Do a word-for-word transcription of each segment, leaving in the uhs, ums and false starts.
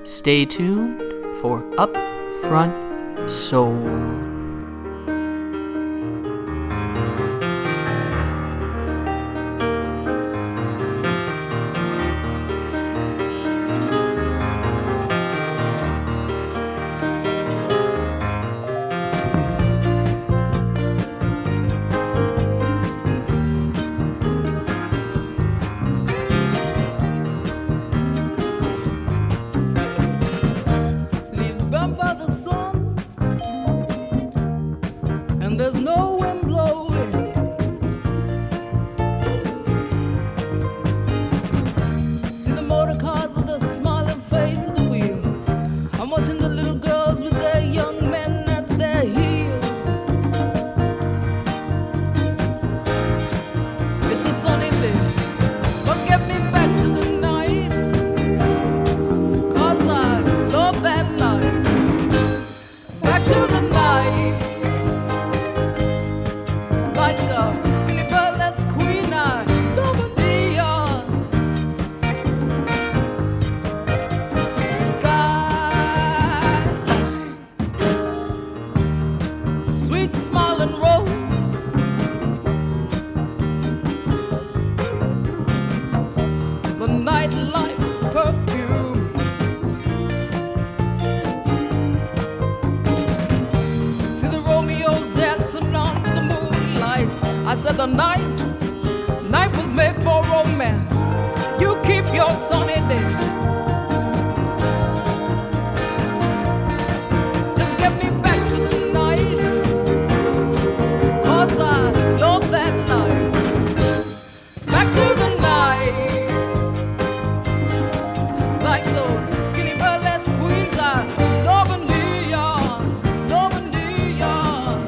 Stay tuned for Upfront Soul. The night, night was made for romance. You keep your sunny day. Just get me back to the night, 'cause I love that night. Back to the night, like those skinny burlesque queens. I love a neon, love a neon.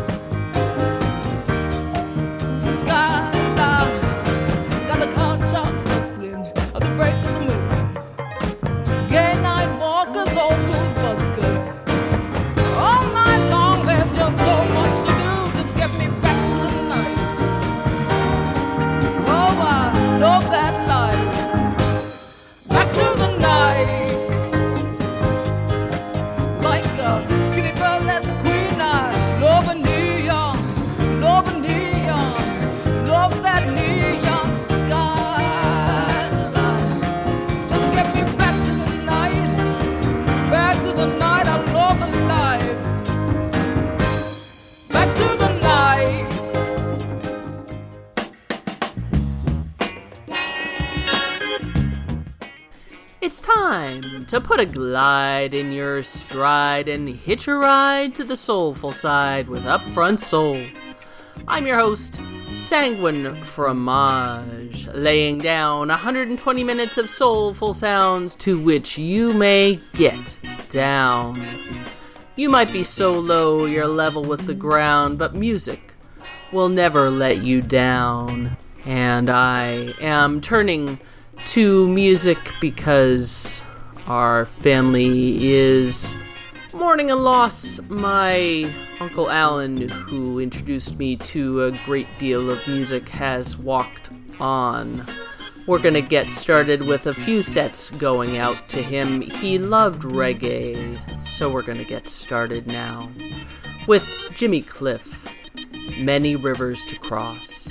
It's time to put a glide in your stride and hitch a ride to the soulful side with Upfront Soul. I'm your host, Sanguine Fromage, laying down one hundred twenty minutes of soulful sounds to which you may get down. You might be so low you're level with the ground, but music will never let you down. And I am turning to music because our family is mourning a loss. My Uncle Alan, who introduced me to a great deal of music, has walked on. We're gonna get started with a few sets going out to him. He loved reggae, so we're gonna get started now with Jimmy Cliff, Many Rivers to Cross.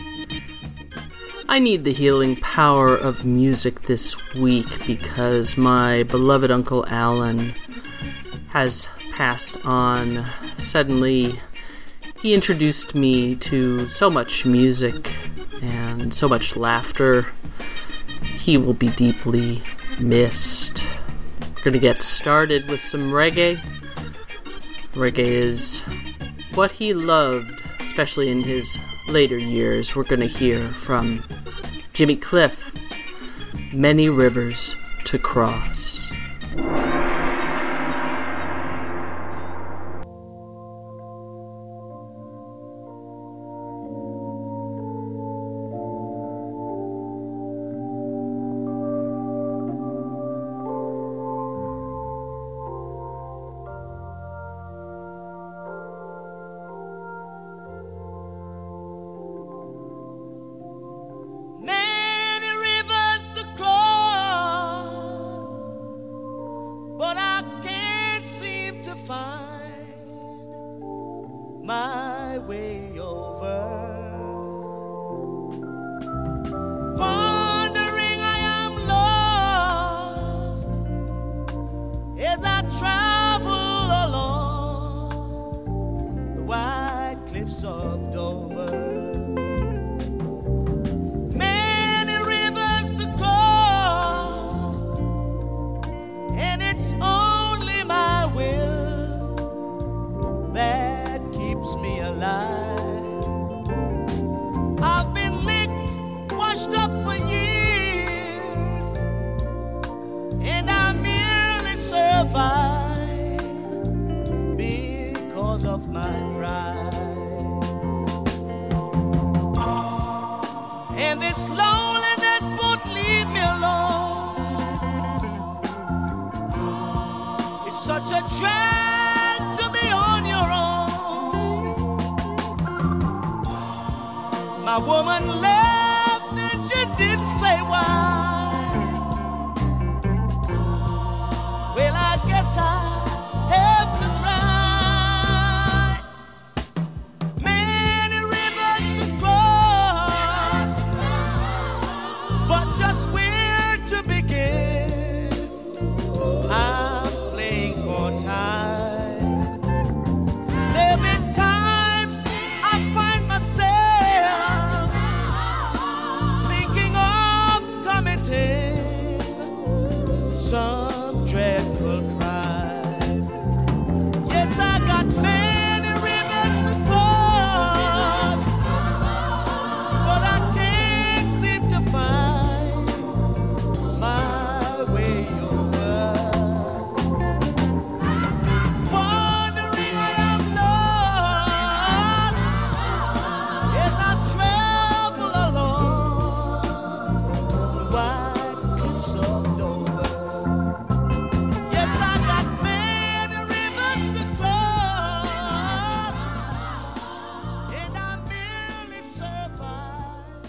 I need the healing power of music this week because my beloved Uncle Alan has passed on. Suddenly, he introduced me to so much music and so much laughter. He will be deeply missed. We're going to get started with some reggae. Reggae is what he loved, especially in his later years. We're going to hear from Jimmy Cliff, Many Rivers to Cross. fight because of my pride. And this loneliness won't leave me alone. It's such a drag to be on your own. My woman left and she didn't say why. Well, I guess I have to cry. Many rivers to cross, but just where to begin? I'm playing for time. There've been times I find myself thinking of committing some dreadful crime. Yes, I got many rivers to cross, but I can't seem to find my way over. Wondering why I'm lost. Yes, I travel along the wide coast of Dover. Yes, I got many rivers to cross, and I merely survive.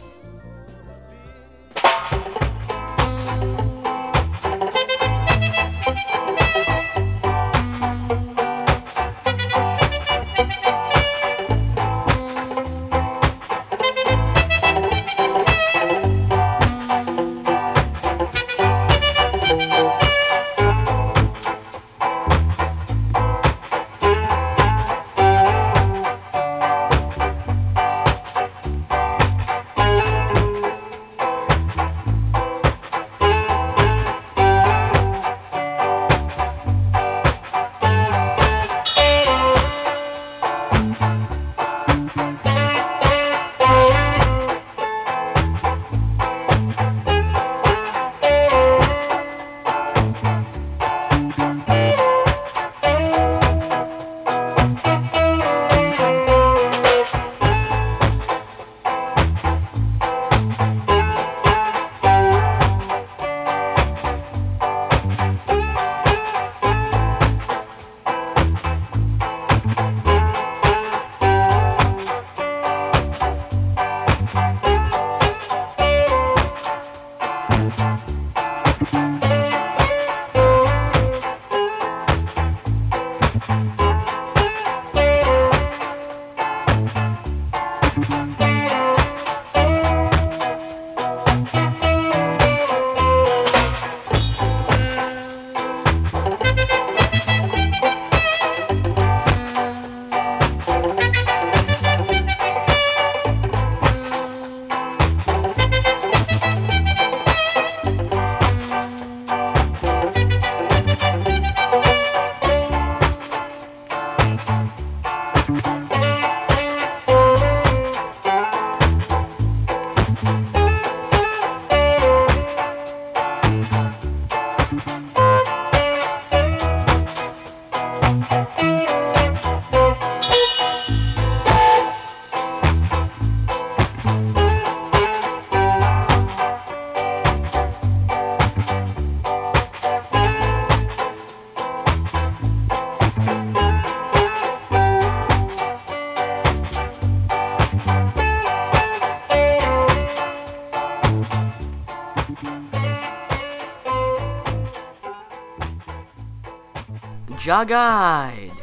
Jog-eyed.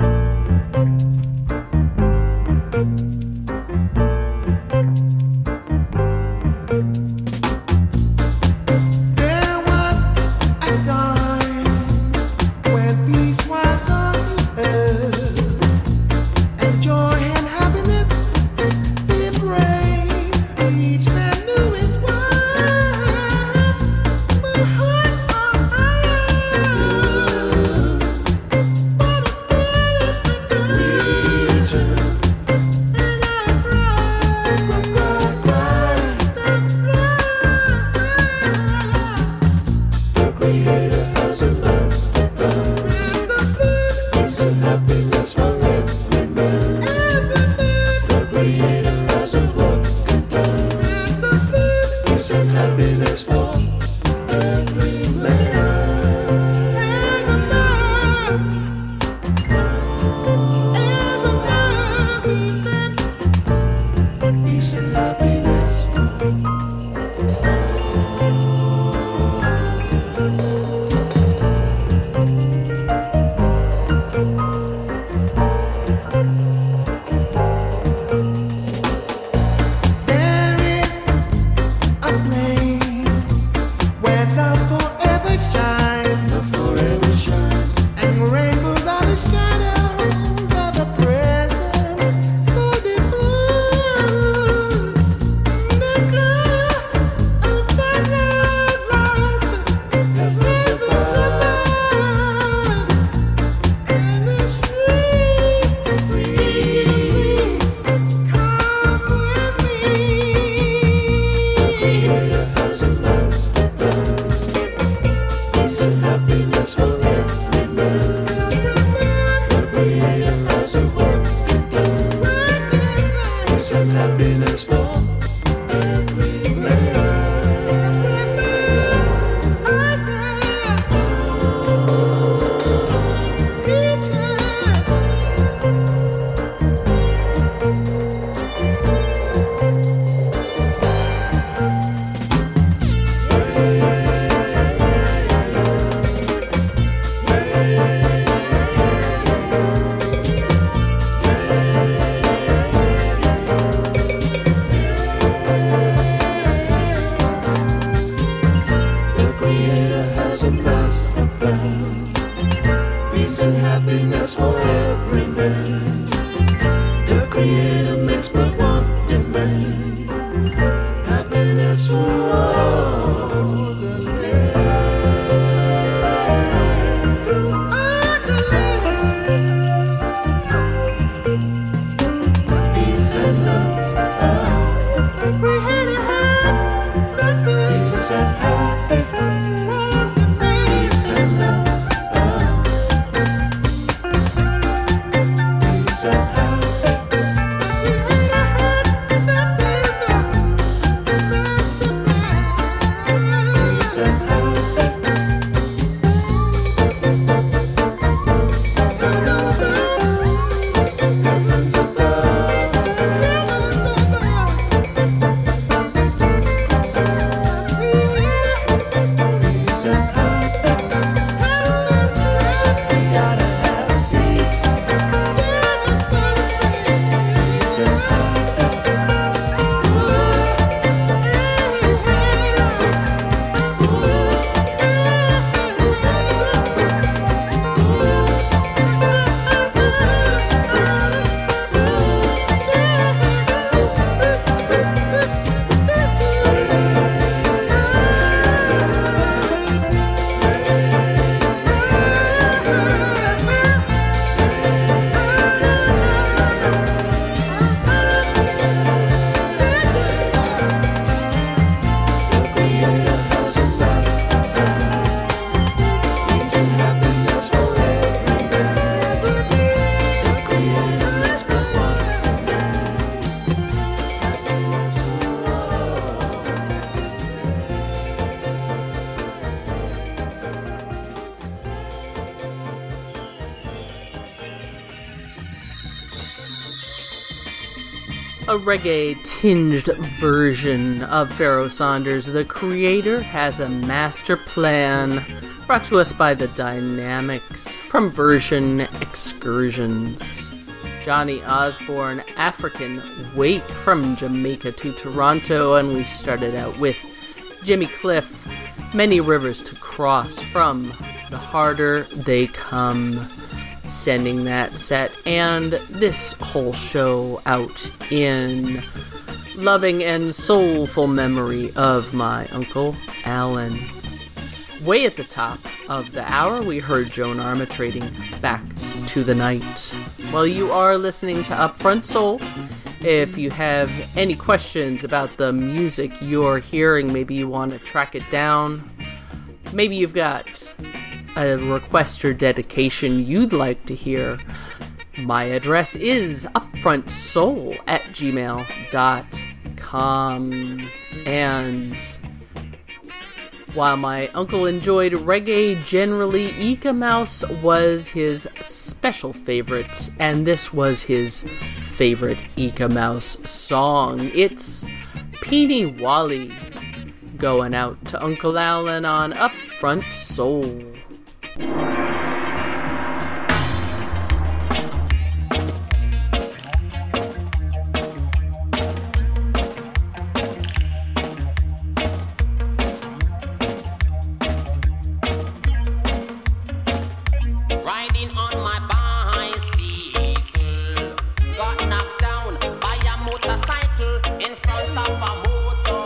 There was a time when peace was on earth, and joy and happiness did reign. Each man knew his worth. My heart of iron, but it's barely begun. And I cry, cry, cry, cry, stop crying. The Creator has a master plan. has a master plan. Peace and happiness for every man. The Creator makes but one demand. Happiness for all the land. Throughout the land. Peace and love. The Creator has nothing. Peace and happy. Peace and love. Peace and happy. A reggae-tinged version of Pharoah Sanders' The Creator Has a Master Plan, brought to us by The Dynamics from Version Excursions. Johnny Osborne, African Wake from Jamaica to Toronto, and we started out with Jimmy Cliff, Many Rivers to Cross from The Harder They Come, sending that set and this whole show out in loving and soulful memory of my Uncle Alan. Way at the top of the hour, we heard Joan Armatrading Back to the Night. While you are listening to Upfront Soul, if you have any questions about the music you're hearing, maybe you want to track it down, maybe you've got a request or dedication you'd like to hear, my address is upfrontsoul at gmail dot com. And while my uncle enjoyed reggae generally, Eek-A-Mouse was his special favorite, and this was his favorite Eek-A-Mouse song. It's Peeny Wally, going out to Uncle Alan on Upfront Soul. Riding on my bicycle, got knocked down by a motorcycle in front of a motor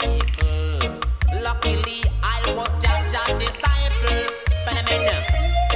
vehicle. Luckily, I was Jaja disciple. Phenomenal.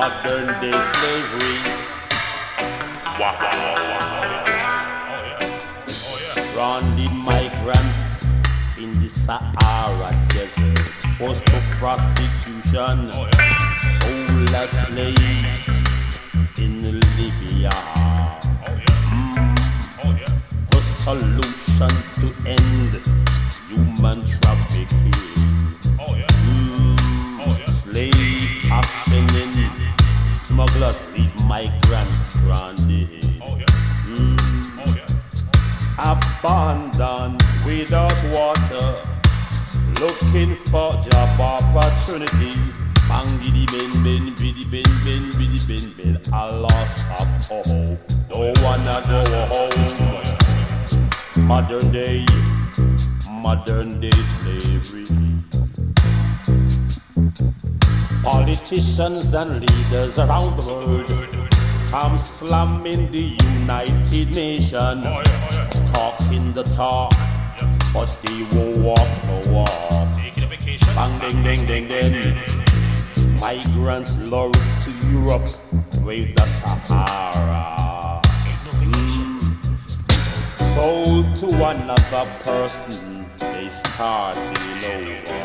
modern day slavery. Stranded migrants in the Sahara Desert, forced to prostitution, sold as slaves in Libya. Mm. The solution to end human trafficking. Mm. Slave auctioning, smugglers leave migrants stranded. Mm. Abandoned without water, looking for job opportunity. Bang biddy bin bin biddy bin bin biddy bin bin. A loss of hope. Don't wanna go home. Modern day, modern day slavery. Politicians and leaders around the world come slamming the United Nations, talking the talk, but they won't walk the walk. Bang ding ding ding ding. Migrants lured to Europe, brave the Sahara. Mm. Sold to another person, they started over.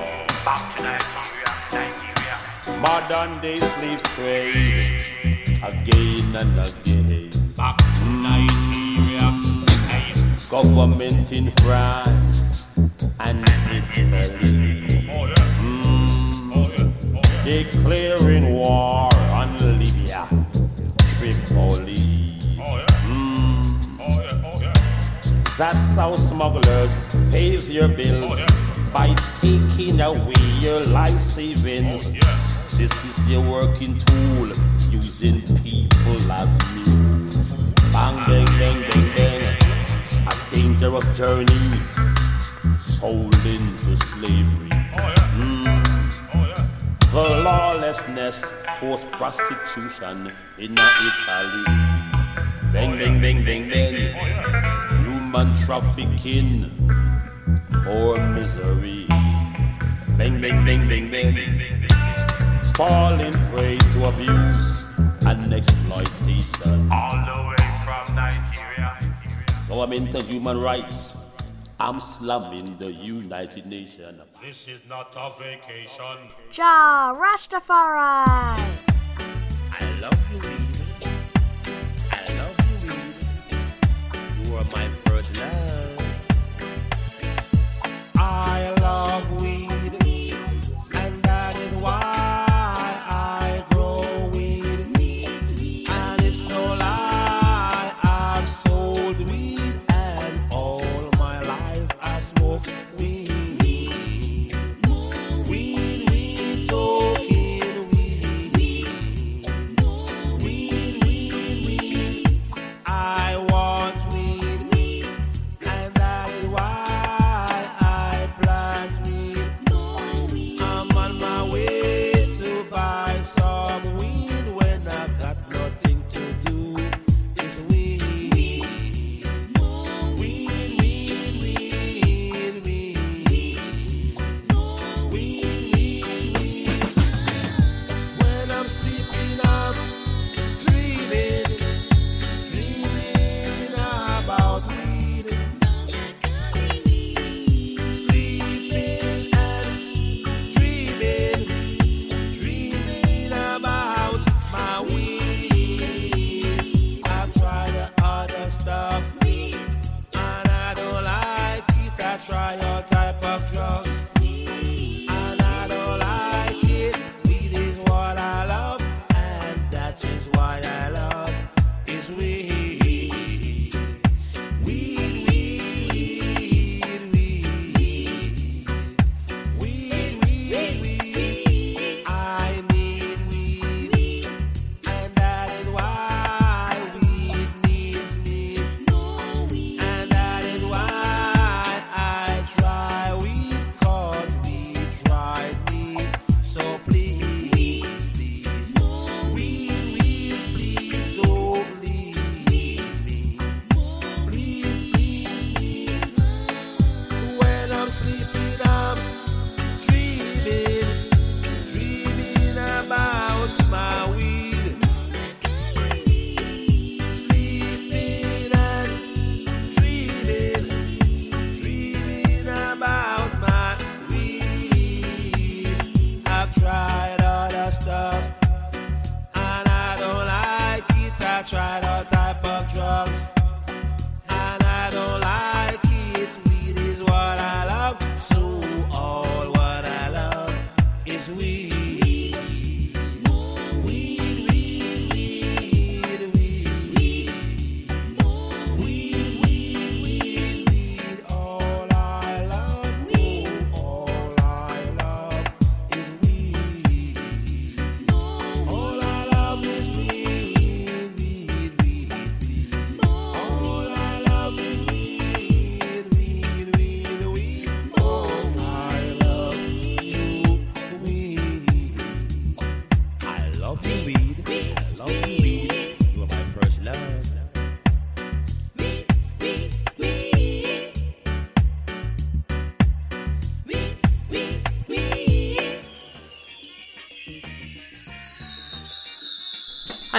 Modern day slave trade, again and again. Back to Nigeria. Government in France and Italy. Mm. Declaring war on Libya, Tripoli. Mm. That's how smugglers pays your bills, by taking away your life savings. This is their working tool, using people as mules. Bang, bang, bang, bang, bang. A dangerous journey, sold into slavery. Mm. The lawlessness, forced prostitution in Italy. Bang, bang, bang, bang, bang. Human trafficking, or misery. Bang, bang, bang, bang, bang. Falling prey to abuse and exploitation. All the way from Nigeria. Government of human rights, I'm slamming the United Nations. This is not a vacation. Ja Rastafari. I love you, weed. I love you, weed. You are my first love. I love weed, and that is why I grow weed. And it's no lie, I've sold weed, and all my life I smoked weed. Weed, weed, soaking weed. Weed, weed, weed. I want weed, and that is why I'm on my way to buy some weed when I got nothing to do. It's weed. Weed, weed, weed, weed. Weed, weed, weed. When I'm sleeping, I'm dreaming, dreaming about weed. Sleeping and dreaming, dreaming about my weed. I've tried the other stuff, and I don't like it. I try all type of drugs, and I don't like it. Weed is what I love, and that is why I love is weed. Weed, weed, weed, weed. Weed, weed, weed. I need weed, and that is why weed needs me, and that is why I try weed, 'cause weed tried me. So please, please, weed, weed, please don't leave.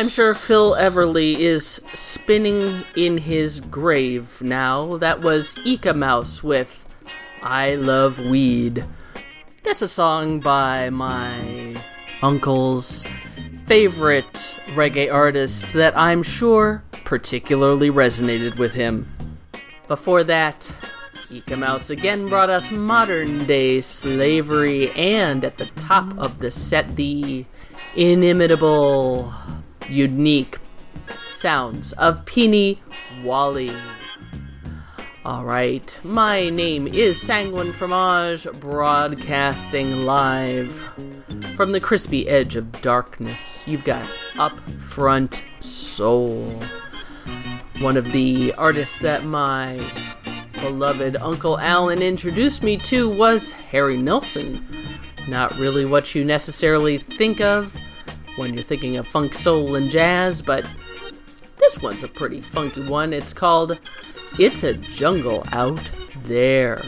I'm sure Phil Everly is spinning in his grave now. That was Eek-A-Mouse with I Love Weed. That's a song by my uncle's favorite reggae artist that I'm sure particularly resonated with him. Before that, Eek-A-Mouse again brought us modern-day slavery, and at the top of the set, the inimitable, unique sounds of Peeny Wally. Alright, my name is Sanguine Fromage, broadcasting live from the crispy edge of darkness. You've got Up Front Soul. One of the artists that my beloved Uncle Alan introduced me to was Harry Nilsson. Not really what you necessarily think of when you're thinking of funk, soul, and jazz, but this one's a pretty funky one. It's called It's a Jungle Out There.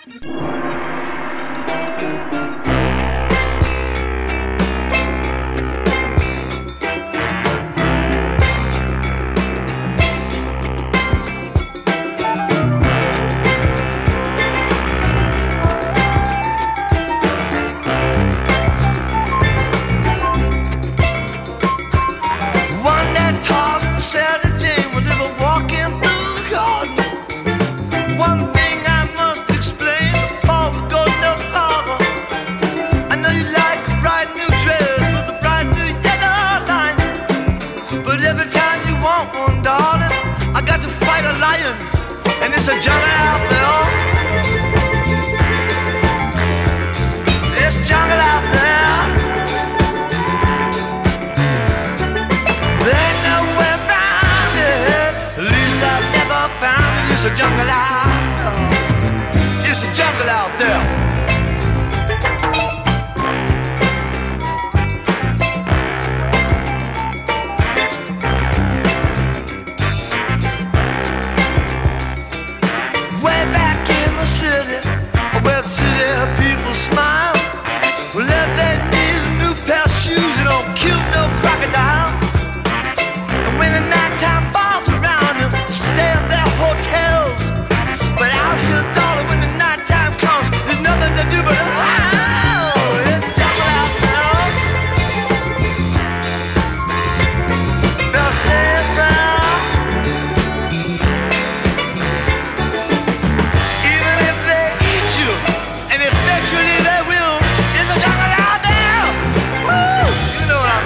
It's a jungle out there. It's jungle out there. There ain't nowhere around it. At least I've never found it. It's a jungle out there. It's a jungle out there. People smile. Well, if they need a new pair of shoes, they don't kill no crocodile. And when the nighttime falls around them, they stay in their hotels. But out here, darling, when the nighttime comes, there's nothing to do but oh, it's jungle out there. They'll say it's round. Even if they eat you, and eventually they will. There's a jungle out there. Woo! You know what I'm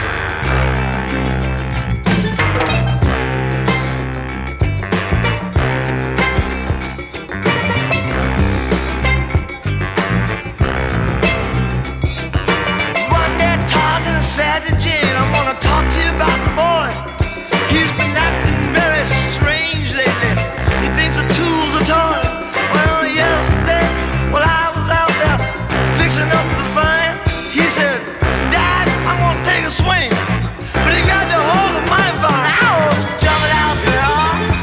One day Tarzan said to Jane, I'm gonna talk to you about the boy. He's been acting very strange lately. He thinks the tool's a toy. Well, yesterday, well, I was out there fixing up the vine. He said, Dad, I'm gonna take a swing. But he got the hold of my vine. I was jumping out there.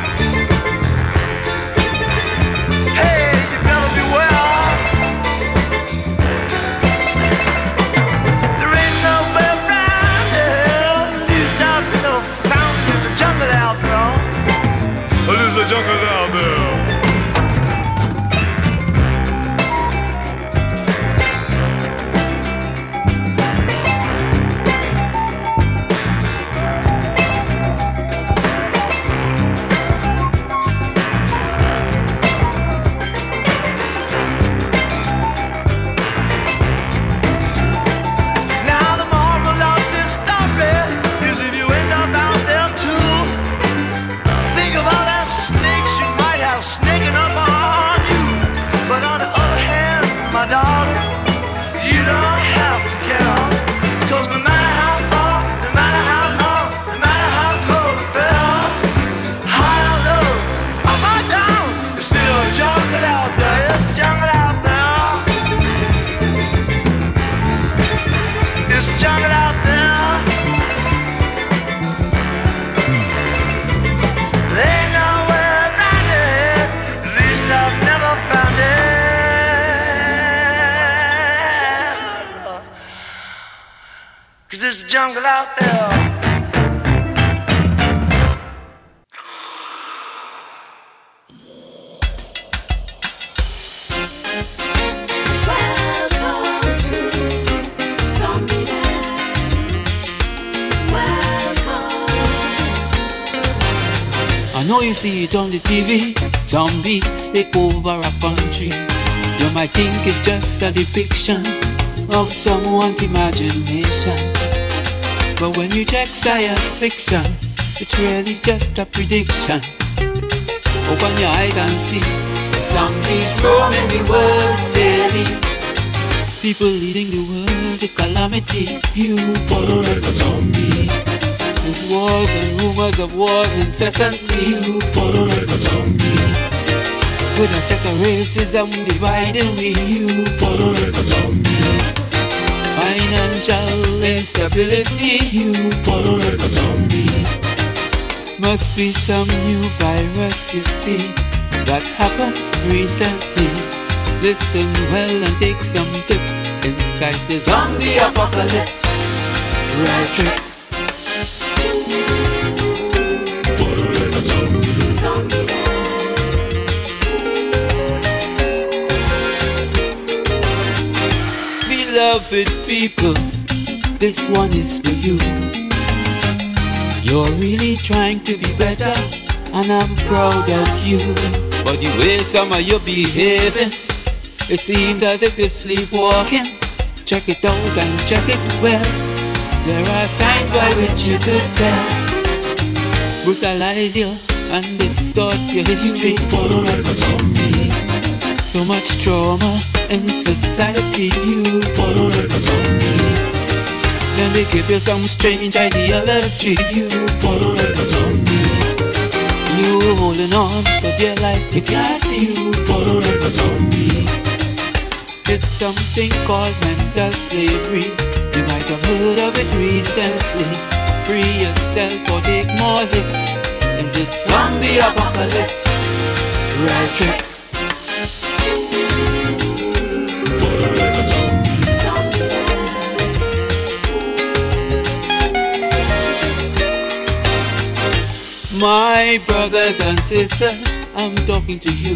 Hey, you better beware. There ain't nowhere around here. At least I've never found it. There's a jungle out there. Well, there's a jungle out there. Now the moral of this story is if you end up out there too, think of all them snakes you might have snaking up on you. But on the other hand, my darling, you don't have to care. Cause no matter how far, no matter how long, no matter how cold it fell, high or low, up or down, it's still a jungle out there. It's a jungle out there. It's a jungle out there. There ain't nowhere around it. At least I've never found it. Cause it's a jungle out there. I know you see it on the T V. Zombies take over a country. You might think it's just a depiction of someone's imagination, but when you check science fiction, it's really just a prediction. Open your eyes and see zombies roaming the world daily. People leading the world to calamity. You follow like a zombie. There's wars and rumors of wars incessantly. You follow like a zombie. With a set of racism dividing we. You follow like a zombie. Financial instability. You follow like a zombie. Must be some new virus, you see, that happened recently. Listen well and take some tips inside the zombie apocalypse. Right tricks. Beloved people, this one is for you. You're really trying to be better, and I'm proud of you. But the way some of you behaving, it seems as if you're sleepwalking. Check it out and check it well. There are signs by which you could tell. Brutalize you and distort your history. Follow like a zombie. Too much trauma in society. You follow like a zombie. Then they give you some strange ideology. You follow like a zombie. You holding on for dear life, you can't see. You follow like a zombie. It's something called mental slavery. You might have heard of it recently. Free yourself or take more hits in this zombie apocalypse. Right tricks. Follow like a zombie. My brothers and sisters, I'm talking to you.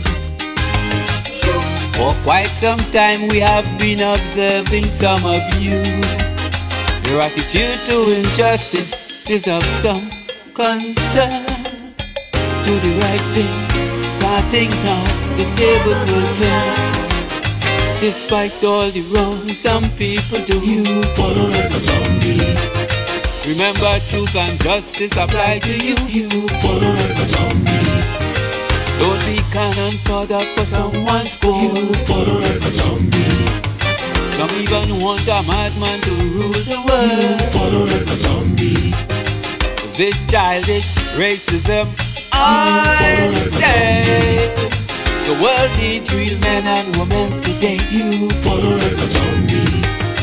For quite some time we have been observing some of you. Your attitude to injustice is of some concern. Do the right thing, starting now, the tables will turn. Despite all the wrong some people do, you follow like a zombie. Remember, truth and justice apply to you. You follow like a zombie. Don't be cannon fodder for someone's score. You follow like a zombie. Some even want a madman to rule the world. You follow like a zombie. This childish racism, I say, the world needs real men and women today. You follow like a zombie.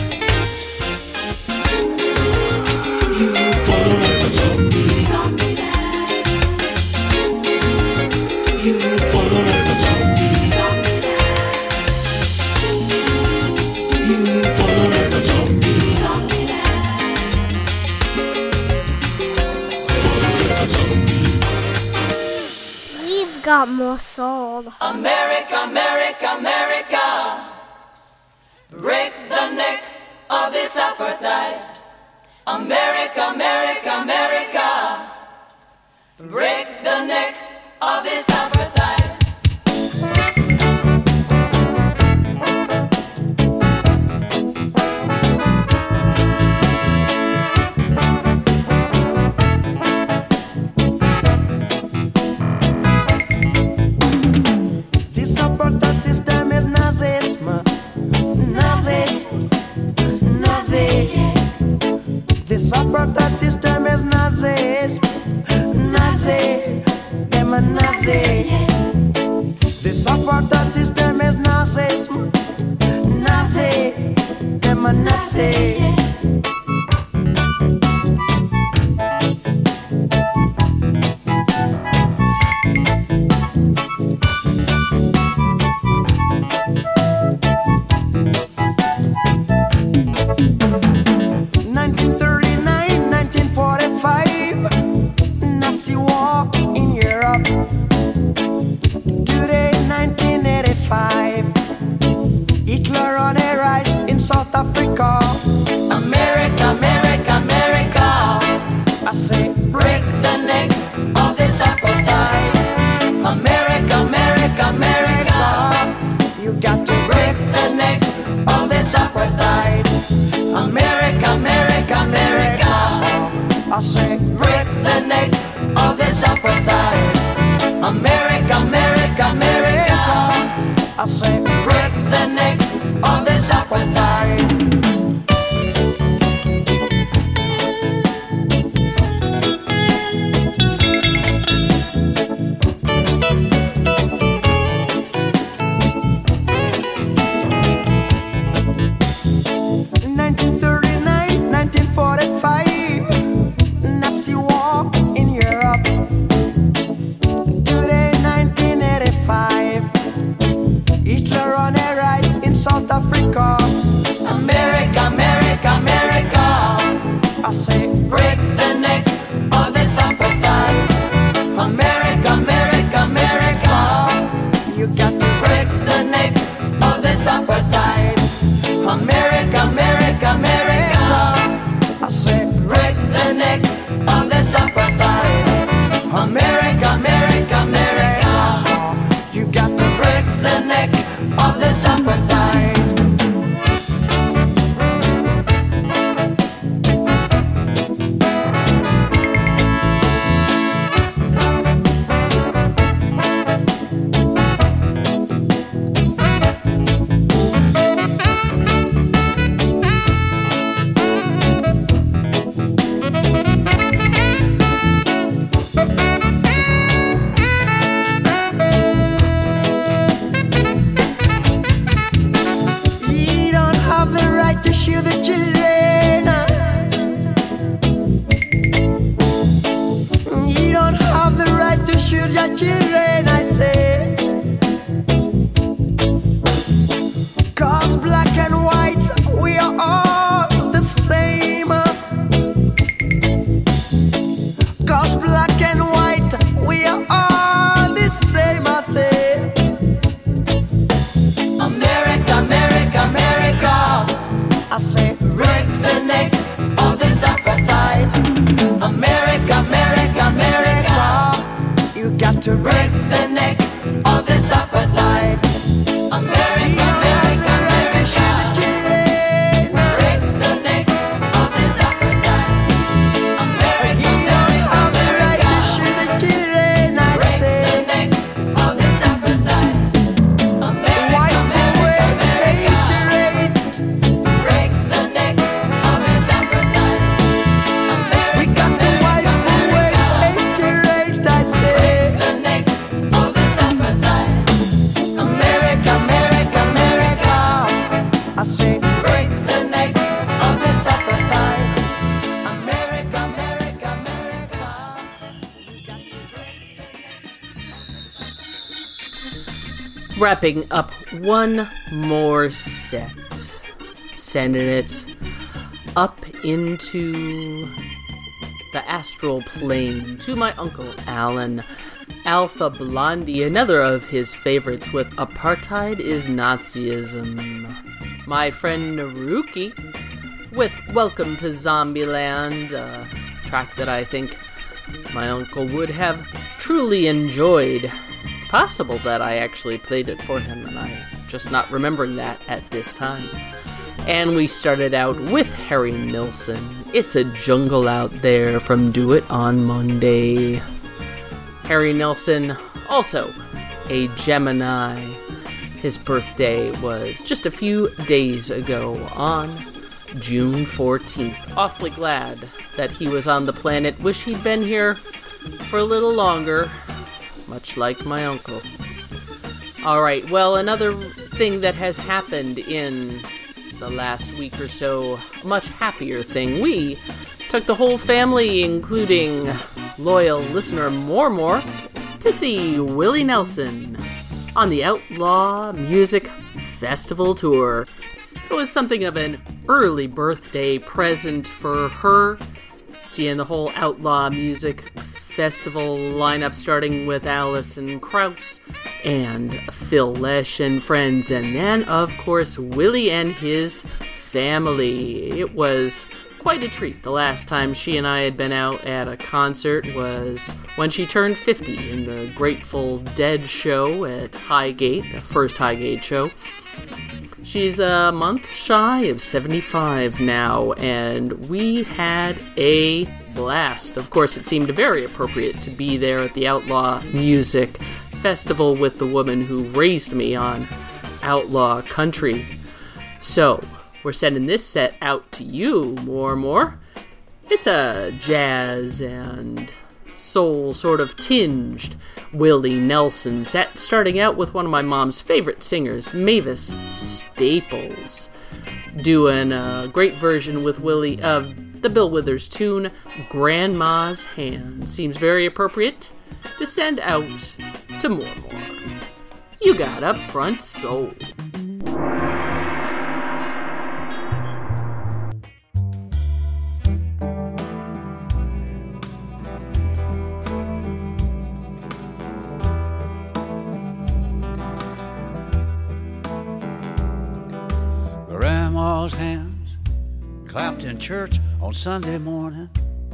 Follow like a zombie. Zombie life. You follow like a zombie. Zombie life. You follow like a zombie. Zombie life. Follow like a zombie. We've got more soul. America, America, America. Break the neck of this apartheid. America, America, America, break the neck of this apartheid. This apartheid system is Nazism, Nazism, Nazism. This apartheid system is Nazis, Nazi, them a Nazi. This apartheid system is Nazis, Nazi, them a Nazi. Africa. I say, break the neck of this apartheid. America, America, America. I say, break the neck of this apartheid. nineteen thirty-nine, nineteen forty-five, Nazi war in Europe. Today, nineteen eighty-five, Hitler on a rise in South Africa. America, America, America. I say, break the neck of this apartheid. America, America, America. You got to break the neck of this apartheid. America, America, America. I say, break the neck of this apartheid. America, America, America. You got to break the neck of this apartheid. You don't have the right to shoot the children. You don't have the right to shoot your children, I say. Cause black and white, we are all the same. Cause black and white, we are all the same, I say. America, America, America. I say, break the neck of this apartheid. America, America, America. You got to break the neck of this apartheid. America, America, America. Break the neck of this apartheid. America, America, America. Break the neck of this apartheid. America, America, America. Break the neck of this apartheid. America, America, America. I say, break the neck of this apartheid. America, America, America. I say, break the neck of this apartheid. America, America, America. Wrapping up one more set. Sending it up into the astral plane to my Uncle Alan. Alpha Blondie, another of his favorites with Apartheid is Nazism. My friend Naruki with Welcome to Zombieland, a track that I think my uncle would have truly enjoyed. It's possible that I actually played it for him and I'm just not remembering that at this time. And we started out with Harry Nilsson. It's a jungle out there from Do It on Monday. Harry Nilsson, also a Gemini. His birthday was just a few days ago on June fourteenth. Awfully glad that he was on the planet. Wish he'd been here for a little longer, much like my uncle. Alright, well, another thing that has happened in the last week or so, a much happier thing. We took the whole family, including loyal listener Mormore, to see Willie Nelson on the Outlaw Music Festival Tour. It was something of an early birthday present for her, seeing the whole Outlaw Music Festival lineup starting with Alison Krauss and Phil Lesh and friends, and then, of course, Willie and his family. It was quite a treat. The last time she and I had been out at a concert was when she turned fifty in the Grateful Dead show at Highgate, the first Highgate show. She's a month shy of seventy-five now, and we had a blast. Of course, it seemed very appropriate to be there at the Outlaw Music Festival with the woman who raised me on outlaw country. So, we're sending this set out to you, more more. It's a jazz and soul sort of tinged Willie Nelson set, starting out with one of my mom's favorite singers, Mavis Staples, doing a great version with Willie of the Bill Withers tune, Grandma's Hand. Seems very appropriate to send out to more more. You got Upfront Soul. Grandma's hands clapped in church on Sunday morning.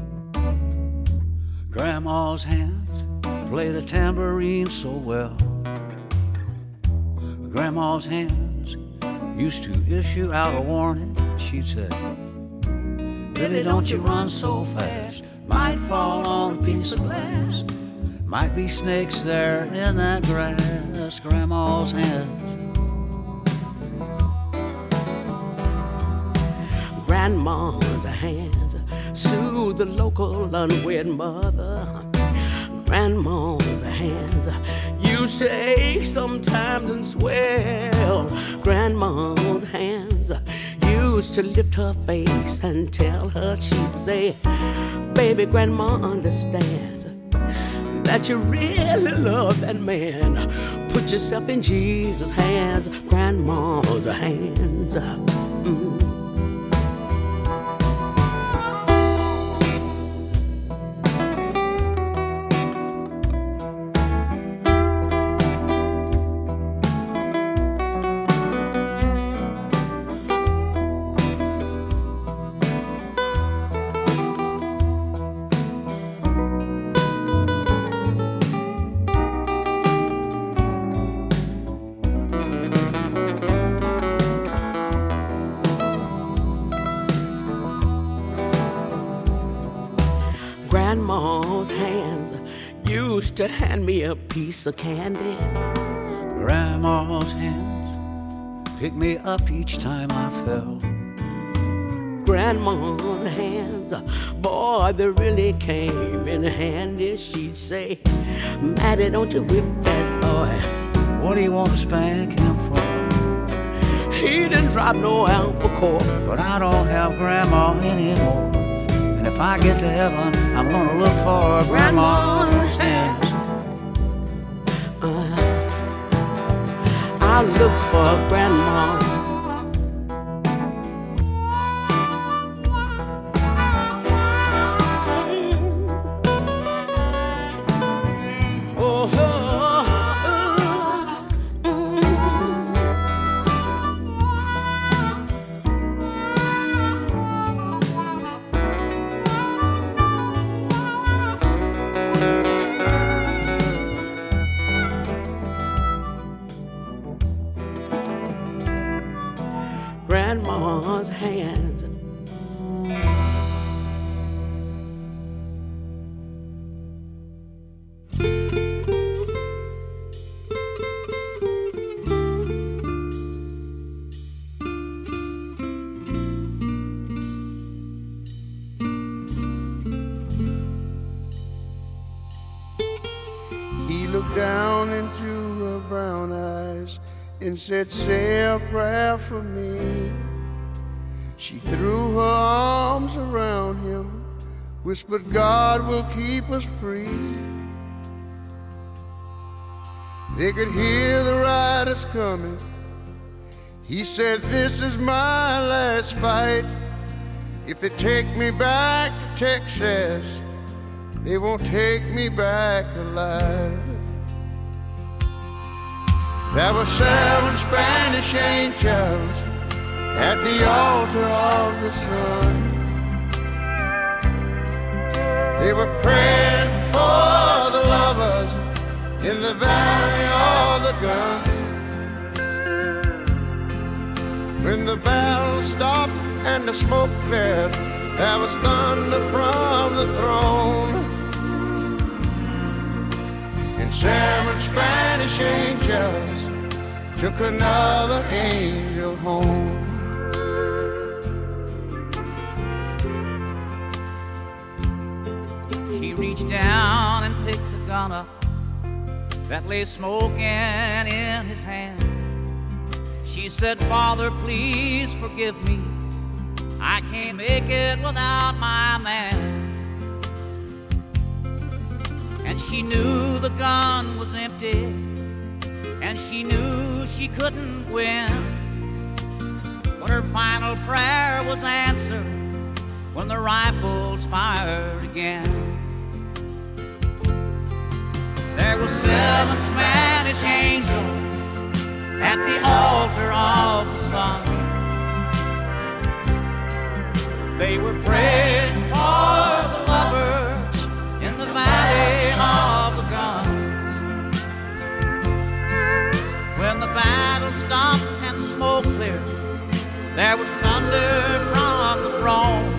Grandma's hands played a tambourine so well. Grandma's hands used to issue out a warning. She'd say, Billy, don't you run so fast, might fall on a piece of glass. Might be snakes there in that grass. Grandma's hands. Grandma's hands soothe the local unwed mother. Grandma's hands used to ache sometimes and swell. Grandma's hands used to lift her face and tell her, she'd say, baby, Grandma understands that you really love that man. Put yourself in Jesus' hands. Grandma's hands. Mm. Grandma's hands used to hand me a piece of candy. Grandma's hands picked me up each time I fell. Grandma's hands, boy, they really came in handy. She'd say, Maddie, don't you whip that boy. What do you want to spank him for? He didn't drop no albacore. But I don't have Grandma anymore. And if I get to heaven, I'm gonna look for Grandma's hands. Uh, I'll look for Grandma. Grandma's hands. He looked down into her brown eyes and said, say a prayer for me. She threw her arms around him, whispered, God will keep us free. They could hear the riders coming. He said, this is my last fight. If they take me back to Texas, they won't take me back alive. There were seven Spanish angels at the altar of the sun. They were praying for the lovers in the valley of the gun. When the battle stopped and the smoke cleared there was thunder from the throne, and seven Spanish angels took another angel home. She reached down and picked the gun up that lay smoking in his hand. She said, Father, please forgive me. I can't make it without my man. And she knew the gun was empty, and she knew she couldn't win. But her final prayer was answered when the rifles fired again. There were seven Spanish angels at the altar of the sun. They were praying for the lovers in the valley of the gun. When the battle stopped and the smoke cleared, there was thunder from the throne,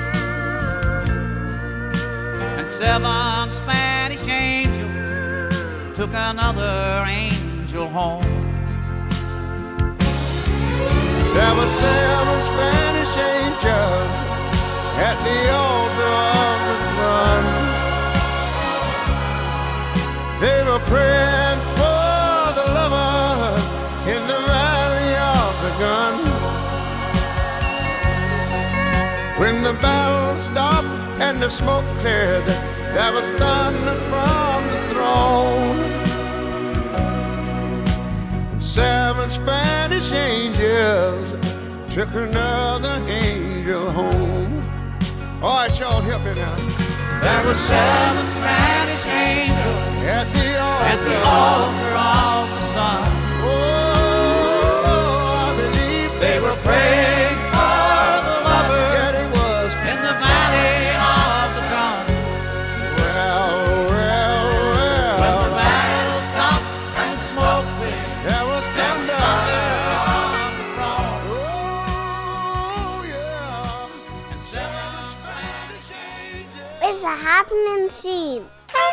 and seven Spanish angels took another angel home. There were seven Spanish angels at the altar of the sun. They were praying for the lovers in the valley of the gun. When the battle stopped and the smoke cleared, there was thunder from the throne. And seven Spanish angels took another angel home. All right, y'all, help me now. There were seven Spanish angels at the altar, at the altar of the sun. Oh, I believe they were praying for the lovers. Yeah, they was. In the valley of the gun. Well, well, well. When the battle stopped and the smoke cleared, there was thunder. On the throne. Oh, yeah. And seven Spanish angels. It's a happening scene.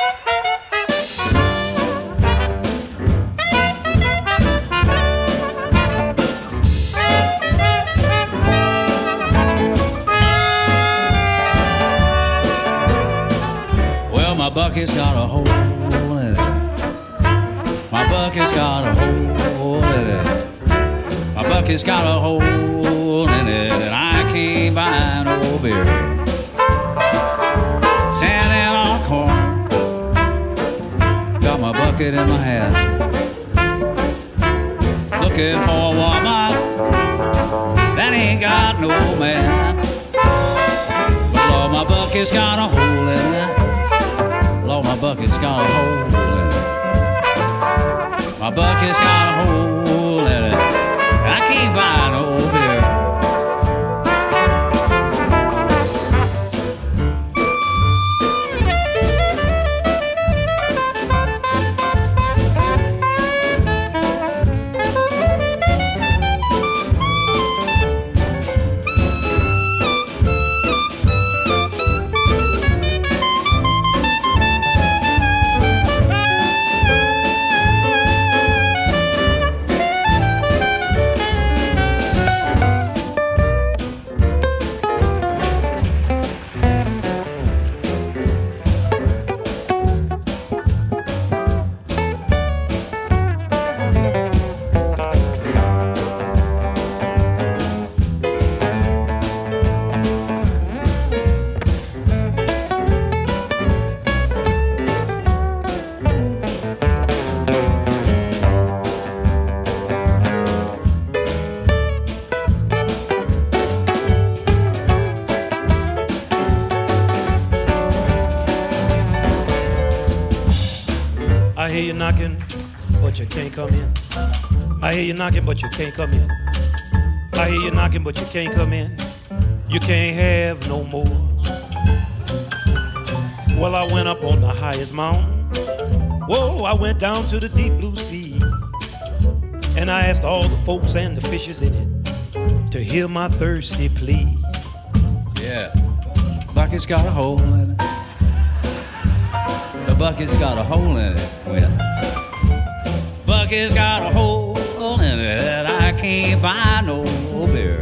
Well, my bucket's got a hole in it. My bucket's got a hole in it. My bucket's got a hole in it, and I can't buy no beer. Standing on a corner, got my bucket in my hand, looking for a woman that ain't got no man. But Lord, my bucket's got a hole in it. Lord, my bucket's got a hole in it. My bucket's got a hole in it. I can't buy no beer. I hear you knocking, but you can't come in. I hear you knocking, but you can't come in. I hear you knocking, but you can't come in. You can't have no more. Well, I went up on the highest mountain. Whoa, I went down to the deep blue sea. And I asked all the folks and the fishes in it to hear my thirsty plea. Yeah. bucket's got a hole in it. The bucket's got a hole in it. Well, bucket's got a hole in it. I can't buy no beer.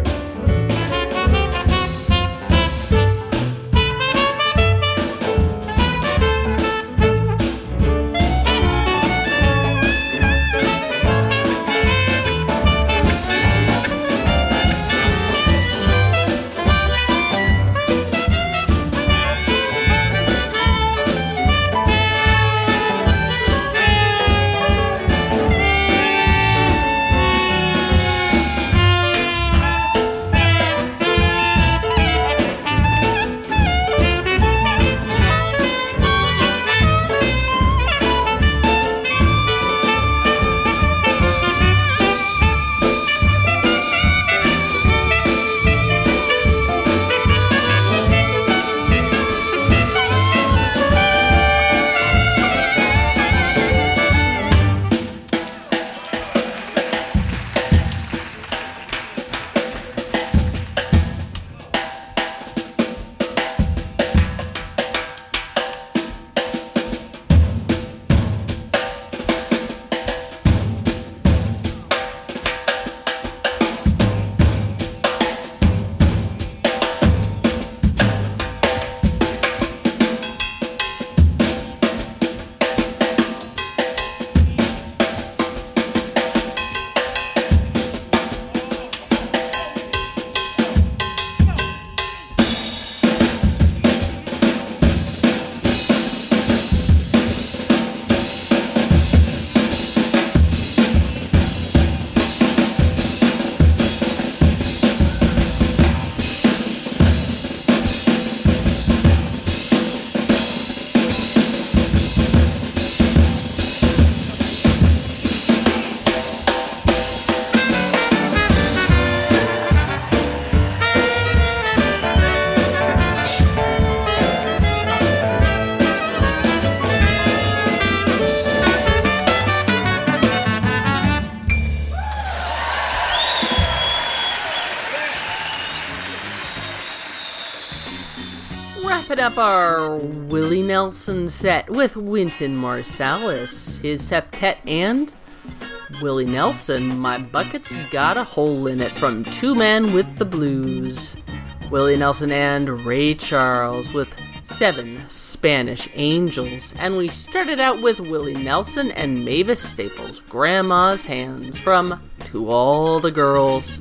Wrapping up our Willie Nelson set with Wynton Marsalis, his septet, and Willie Nelson, My Bucket's Got a Hole in It, from Two Men with the Blues. Willie Nelson and Ray Charles with Seven Spanish Angels. And we started out with Willie Nelson and Mavis Staples, Grandma's Hands, from To All the Girls.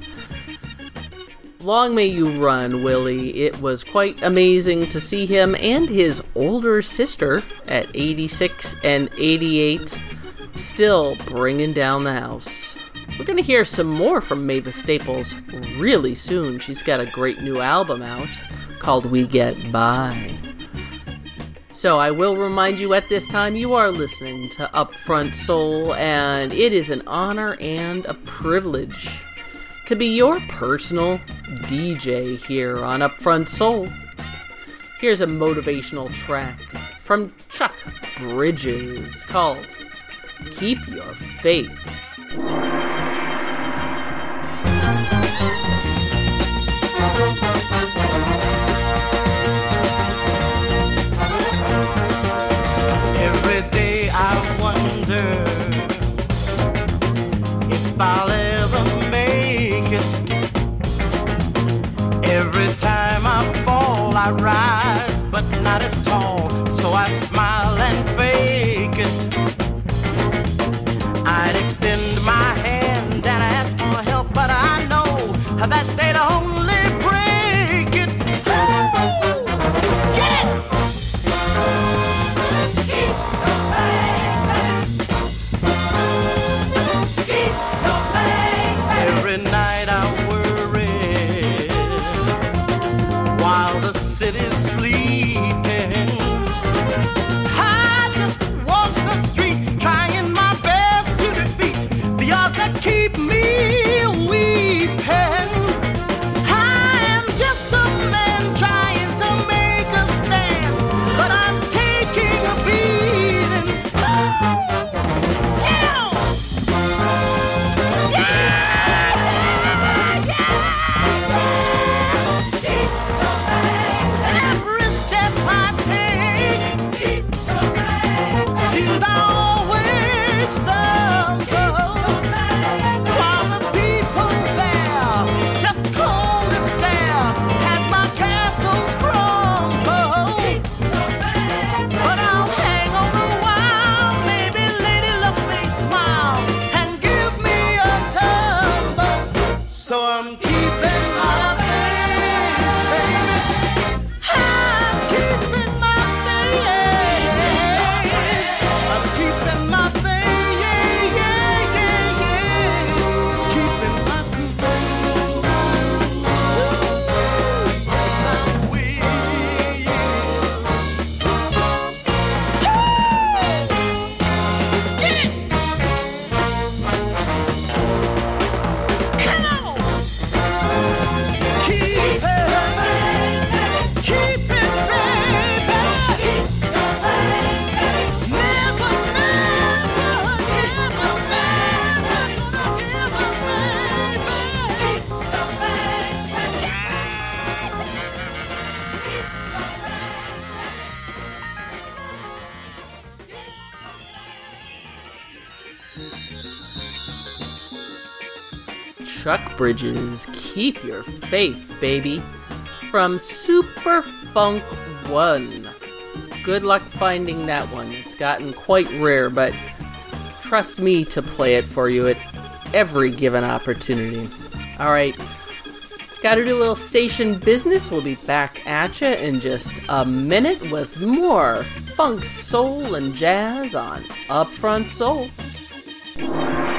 Long may you run, Willie. It was quite amazing to see him and his older sister at eighty-six and eighty-eight still bringing down the house. We're going to hear some more from Mavis Staples really soon. She's got a great new album out called We Get By. So I will remind you at this time you are listening to Upfront Soul, and it is an honor and a privilege to be your personal D J here on Upfront Soul. Here's a motivational track from Chuck Bridges called Keep Your Faith. Every day I wonder if I'll ever make it. Every time I fall, I rise, but not as tall. So I smile and fake it. I'd extend my hand and ask for help, but I know that they'd only break it. Get it! Keep the faith. Keep the faith. Every night I worry while the city's sleeping. I just walk the street trying my best to defeat the Chuck Bridges, Keep Your Faith, Baby, from Super Funk one. Good luck finding that one. It's gotten quite rare, but trust me to play it for you at every given opportunity. Alright, gotta do a little station business. We'll be back at ya in just a minute with more funk, soul, and jazz on Upfront Soul.